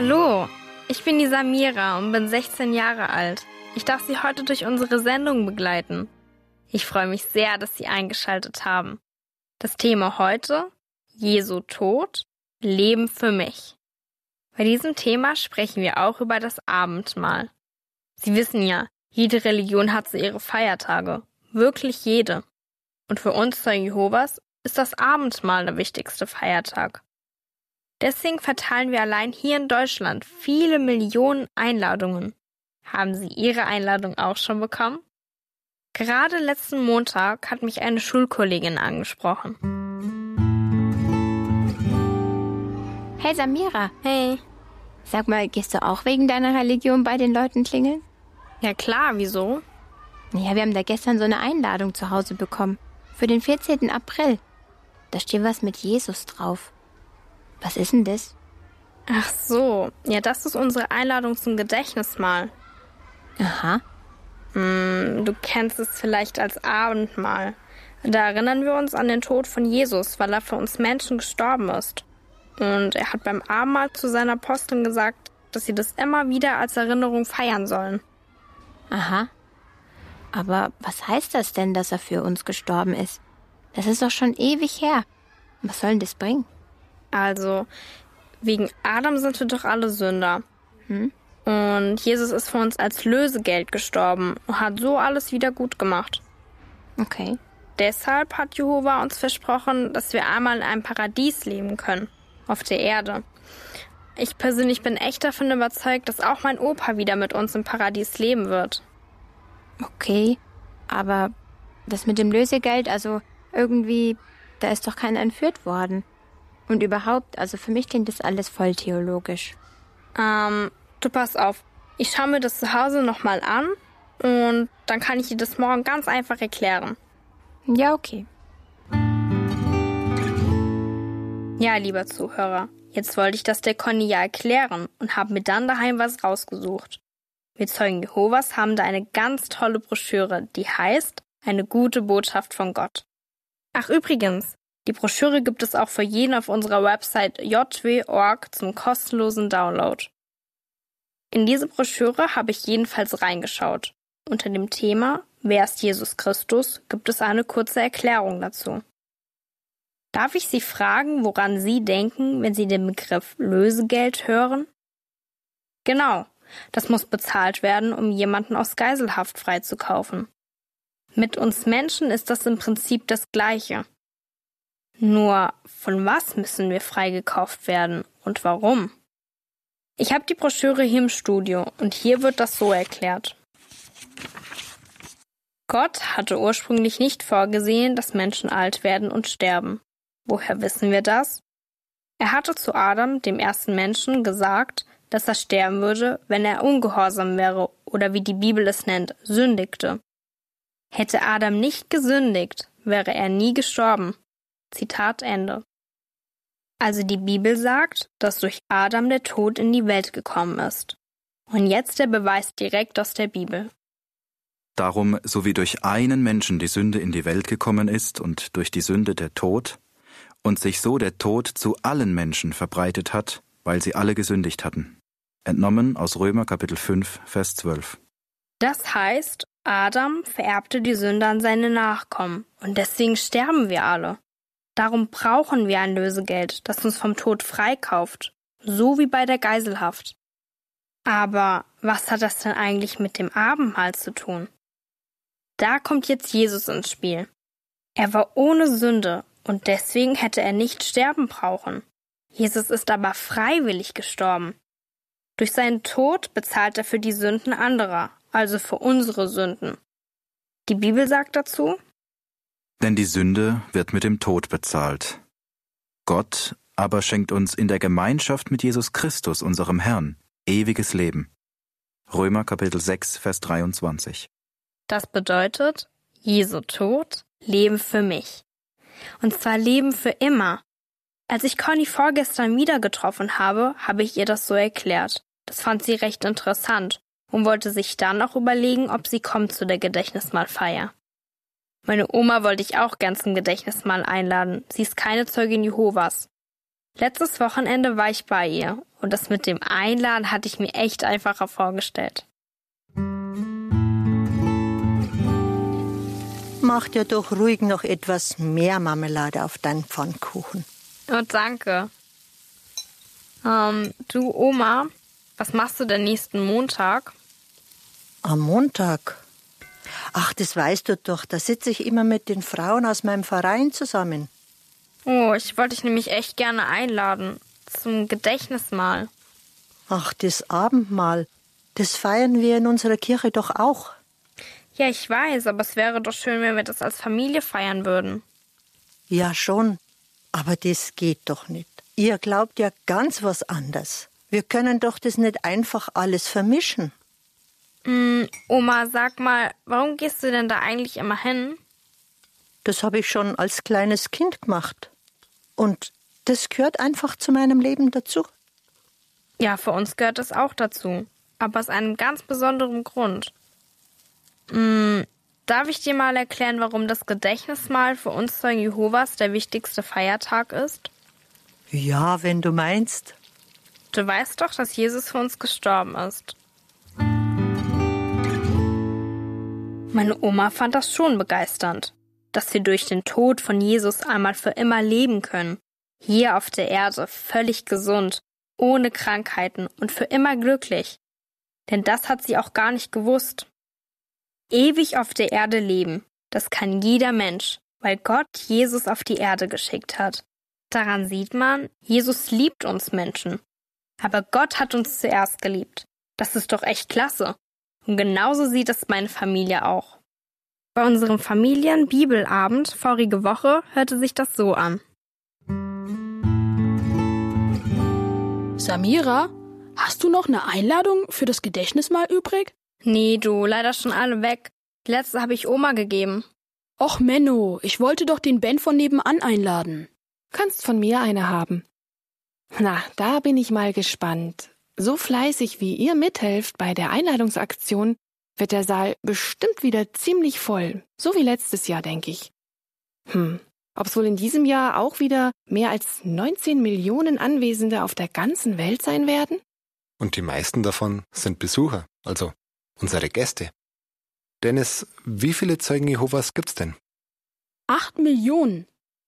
Hallo, ich bin die Samira und bin 16 Jahre alt. Ich darf Sie heute durch unsere Sendung begleiten. Ich freue mich sehr, dass Sie eingeschaltet haben. Das Thema heute: Jesu Tod, Leben für mich. Bei diesem Thema sprechen wir auch über das Abendmahl. Sie wissen ja, jede Religion hat so ihre Feiertage. Wirklich jede. Und für uns Zeugen Jehovas ist das Abendmahl der wichtigste Feiertag. Deswegen verteilen wir allein hier in Deutschland viele Millionen Einladungen. Haben Sie Ihre Einladung auch schon bekommen? Gerade letzten Montag hat mich eine Schulkollegin angesprochen. Hey Samira. Hey. Sag mal, gehst du auch wegen deiner Religion bei den Leuten klingeln? Ja klar, wieso? Ja, wir haben da gestern so eine Einladung zu Hause bekommen. Für den 14. April. Da steht was mit Jesus drauf. Was ist denn das? Ach so, ja, das ist unsere Einladung zum Gedächtnismahl. Aha. Du kennst es vielleicht als Abendmahl. Da erinnern wir uns an den Tod von Jesus, weil er für uns Menschen gestorben ist. Und er hat beim Abendmahl zu seinen Aposteln gesagt, dass sie das immer wieder als Erinnerung feiern sollen. Aha. Aber was heißt das denn, dass er für uns gestorben ist? Das ist doch schon ewig her. Was soll denn das bringen? Also, wegen Adam sind wir doch alle Sünder. Und Jesus ist für uns als Lösegeld gestorben und hat so alles wieder gut gemacht. Okay. Deshalb hat Jehova uns versprochen, dass wir einmal in einem Paradies leben können, auf der Erde. Ich persönlich bin echt davon überzeugt, dass auch mein Opa wieder mit uns im Paradies leben wird. Okay, aber das mit dem Lösegeld, also irgendwie, da ist doch keiner entführt worden. Und überhaupt, also für mich klingt das alles voll theologisch. Du pass auf, ich schaue mir das zu Hause nochmal an und dann kann ich dir das morgen ganz einfach erklären. Ja, okay. Ja, lieber Zuhörer, jetzt wollte ich das der Conny ja erklären und habe mir dann daheim was rausgesucht. Wir Zeugen Jehovas haben da eine ganz tolle Broschüre, die heißt Eine gute Botschaft von Gott. Ach übrigens, die Broschüre gibt es auch für jeden auf unserer Website jw.org zum kostenlosen Download. In diese Broschüre habe ich jedenfalls reingeschaut. Unter dem Thema Wer ist Jesus Christus gibt es eine kurze Erklärung dazu. Darf ich Sie fragen, woran Sie denken, wenn Sie den Begriff Lösegeld hören? Genau, das muss bezahlt werden, um jemanden aus Geiselhaft freizukaufen. Mit uns Menschen ist das im Prinzip das Gleiche. Nur, von was müssen wir freigekauft werden und warum? Ich habe die Broschüre hier im Studio und hier wird das so erklärt. Gott hatte ursprünglich nicht vorgesehen, dass Menschen alt werden und sterben. Woher wissen wir das? Er hatte zu Adam, dem ersten Menschen, gesagt, dass er sterben würde, wenn er ungehorsam wäre oder wie die Bibel es nennt, sündigte. Hätte Adam nicht gesündigt, wäre er nie gestorben. Zitat Ende. Also die Bibel sagt, dass durch Adam der Tod in die Welt gekommen ist. Und jetzt der Beweis direkt aus der Bibel. Darum, so wie durch einen Menschen die Sünde in die Welt gekommen ist und durch die Sünde der Tod, und sich so der Tod zu allen Menschen verbreitet hat, weil sie alle gesündigt hatten. Entnommen aus Römer Kapitel 5, Vers 12. Das heißt, Adam vererbte die Sünde an seine Nachkommen und deswegen sterben wir alle. Darum brauchen wir ein Lösegeld, das uns vom Tod freikauft, so wie bei der Geiselhaft. Aber was hat das denn eigentlich mit dem Abendmahl zu tun? Da kommt jetzt Jesus ins Spiel. Er war ohne Sünde und deswegen hätte er nicht sterben brauchen. Jesus ist aber freiwillig gestorben. Durch seinen Tod bezahlt er für die Sünden anderer, also für unsere Sünden. Die Bibel sagt dazu: Denn die Sünde wird mit dem Tod bezahlt. Gott aber schenkt uns in der Gemeinschaft mit Jesus Christus, unserem Herrn, ewiges Leben. Römer Kapitel 6, Vers 23. Das bedeutet, Jesu Tod, Leben für mich. Und zwar Leben für immer. Als ich Conny vorgestern wieder getroffen habe, habe ich ihr das so erklärt. Das fand sie recht interessant und wollte sich dann auch überlegen, ob sie kommt zu der Gedächtnismahlfeier. Meine Oma wollte ich auch gern zum Gedächtnismahl einladen. Sie ist keine Zeugin Jehovas. Letztes Wochenende war ich bei ihr und das mit dem Einladen hatte ich mir echt einfacher vorgestellt. Mach dir doch ruhig noch etwas mehr Marmelade auf deinen Pfannkuchen. Oh, danke. Du Oma, was machst du denn nächsten Montag? Am Montag? Ach, das weißt du doch, da sitze ich immer mit den Frauen aus meinem Verein zusammen. Oh, ich wollte dich nämlich echt gerne einladen. Zum Gedächtnismahl. Ach, das Abendmahl, das feiern wir in unserer Kirche doch auch. Ja, ich weiß, aber es wäre doch schön, wenn wir das als Familie feiern würden. Ja, schon, aber das geht doch nicht. Ihr glaubt ja ganz was anderes. Wir können doch das nicht einfach alles vermischen. Oma, sag mal, warum gehst du denn da eigentlich immer hin? Das habe ich schon als kleines Kind gemacht. Und das gehört einfach zu meinem Leben dazu. Ja, für uns gehört es auch dazu. Aber aus einem ganz besonderen Grund. Darf ich dir mal erklären, warum das Gedächtnismahl für uns Zeugen Jehovas der wichtigste Feiertag ist? Ja, wenn du meinst. Du weißt doch, dass Jesus für uns gestorben ist. Meine Oma fand das schon begeisternd, dass wir durch den Tod von Jesus einmal für immer leben können. Hier auf der Erde völlig gesund, ohne Krankheiten und für immer glücklich. Denn das hat sie auch gar nicht gewusst. Ewig auf der Erde leben, das kann jeder Mensch, weil Gott Jesus auf die Erde geschickt hat. Daran sieht man, Jesus liebt uns Menschen. Aber Gott hat uns zuerst geliebt. Das ist doch echt klasse. Und genauso sieht es meine Familie auch. Bei unserem Familienbibelabend vorige Woche hörte sich das so an. Samira, hast du noch eine Einladung für das Gedächtnismahl übrig? Nee, du, leider schon alle weg. Die letzte habe ich Oma gegeben. Och Menno, ich wollte doch den Ben von nebenan einladen. Kannst von mir eine haben. Na, da bin ich mal gespannt. So fleißig, wie ihr mithelft bei der Einladungsaktion, wird der Saal bestimmt wieder ziemlich voll. So wie letztes Jahr, denke ich. Ob's wohl in diesem Jahr auch wieder mehr als 19 Millionen Anwesende auf der ganzen Welt sein werden? Und die meisten davon sind Besucher, also unsere Gäste. Dennis, wie viele Zeugen Jehovas gibt's denn? 8 Millionen.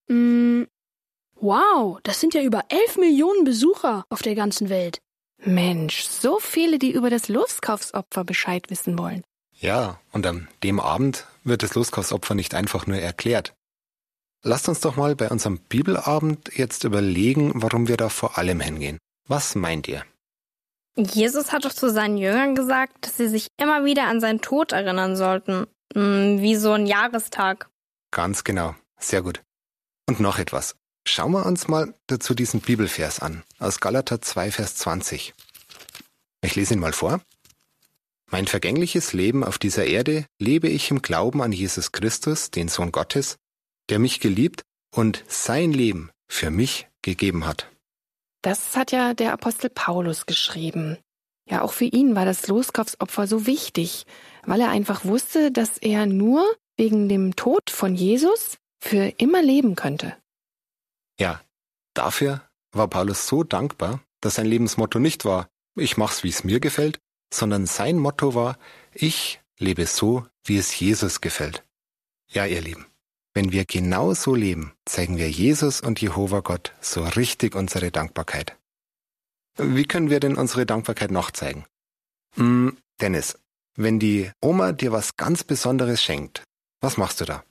Wow, das sind ja über 11 Millionen Besucher auf der ganzen Welt. Mensch, so viele, die über das Loskaufsopfer Bescheid wissen wollen. Ja, und an dem Abend wird das Loskaufsopfer nicht einfach nur erklärt. Lasst uns doch mal bei unserem Bibelabend jetzt überlegen, warum wir da vor allem hingehen. Was meint ihr? Jesus hat doch zu seinen Jüngern gesagt, dass sie sich immer wieder an seinen Tod erinnern sollten. Wie so ein Jahrestag. Ganz genau, sehr gut. Und noch etwas. Schauen wir uns mal dazu diesen Bibelvers an, aus Galater 2, Vers 20. Ich lese ihn mal vor. Mein vergängliches Leben auf dieser Erde lebe ich im Glauben an Jesus Christus, den Sohn Gottes, der mich geliebt und sein Leben für mich gegeben hat. Das hat ja der Apostel Paulus geschrieben. Ja, auch für ihn war das Loskaufsopfer so wichtig, weil er einfach wusste, dass er nur wegen dem Tod von Jesus für immer leben könnte. Ja, dafür war Paulus so dankbar, dass sein Lebensmotto nicht war, ich mach's, wie es mir gefällt, sondern sein Motto war, ich lebe so, wie es Jesus gefällt. Ja, ihr Lieben, wenn wir genau so leben, zeigen wir Jesus und Jehova Gott so richtig unsere Dankbarkeit. Wie können wir denn unsere Dankbarkeit noch zeigen? Dennis, wenn die Oma dir was ganz Besonderes schenkt, was machst du da?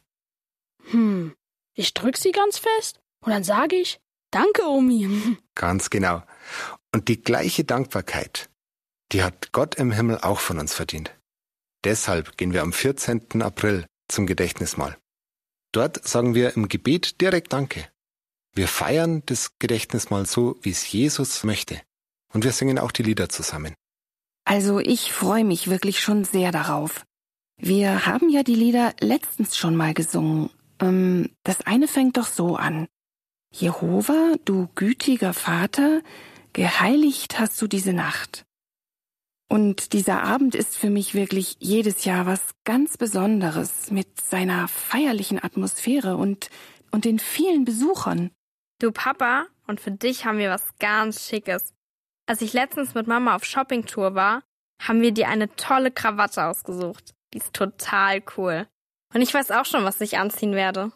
Ich drück sie ganz fest und dann sage ich, danke, Omi. Ganz genau. Und die gleiche Dankbarkeit, die hat Gott im Himmel auch von uns verdient. Deshalb gehen wir am 14. April zum Gedächtnismahl. Dort sagen wir im Gebet direkt Danke. Wir feiern das Gedächtnismahl so, wie es Jesus möchte. Und wir singen auch die Lieder zusammen. Also ich freue mich wirklich schon sehr darauf. Wir haben ja die Lieder letztens schon mal gesungen. Das eine fängt doch so an. Jehova, du gütiger Vater, geheiligt hast du diese Nacht. Und dieser Abend ist für mich wirklich jedes Jahr was ganz Besonderes mit seiner feierlichen Atmosphäre und den vielen Besuchern. Du Papa, und für dich haben wir was ganz Schickes. Als ich letztens mit Mama auf Shoppingtour war, haben wir dir eine tolle Krawatte ausgesucht. Die ist total cool. Und ich weiß auch schon, was ich anziehen werde.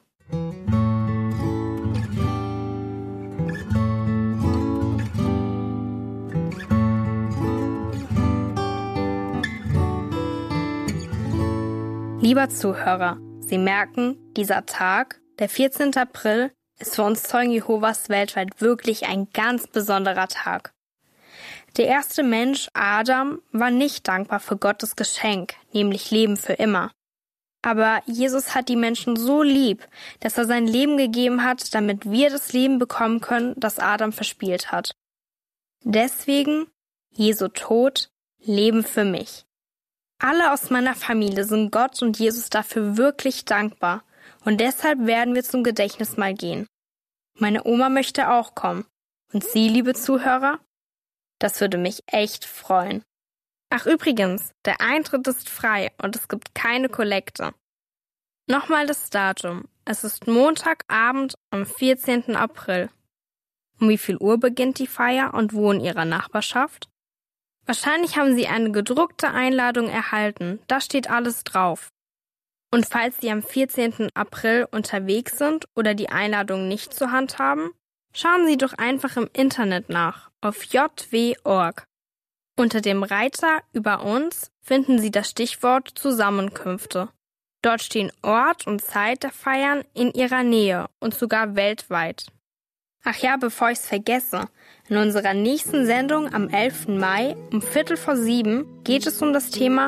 Lieber Zuhörer, Sie merken, dieser Tag, der 14. April, ist für uns Zeugen Jehovas weltweit wirklich ein ganz besonderer Tag. Der erste Mensch, Adam, war nicht dankbar für Gottes Geschenk, nämlich Leben für immer. Aber Jesus hat die Menschen so lieb, dass er sein Leben gegeben hat, damit wir das Leben bekommen können, das Adam verspielt hat. Deswegen, Jesu Tod, Leben für mich. Alle aus meiner Familie sind Gott und Jesus dafür wirklich dankbar und deshalb werden wir zum Gedächtnismahl gehen. Meine Oma möchte auch kommen. Und Sie, liebe Zuhörer? Das würde mich echt freuen. Ach übrigens, der Eintritt ist frei und es gibt keine Kollekte. Nochmal das Datum. Es ist Montagabend am 14. April. Um wie viel Uhr beginnt die Feier und wo in Ihrer Nachbarschaft? Wahrscheinlich haben Sie eine gedruckte Einladung erhalten, da steht alles drauf. Und falls Sie am 14. April unterwegs sind oder die Einladung nicht zur Hand haben, schauen Sie doch einfach im Internet nach, auf jw.org. Unter dem Reiter über uns finden Sie das Stichwort Zusammenkünfte. Dort stehen Ort und Zeit der Feiern in Ihrer Nähe und sogar weltweit. Ach ja, bevor ich es vergesse, in unserer nächsten Sendung am 11. Mai um 6:45 geht es um das Thema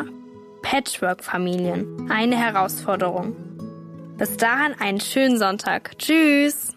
Patchwork-Familien, eine Herausforderung. Bis dahin einen schönen Sonntag. Tschüss!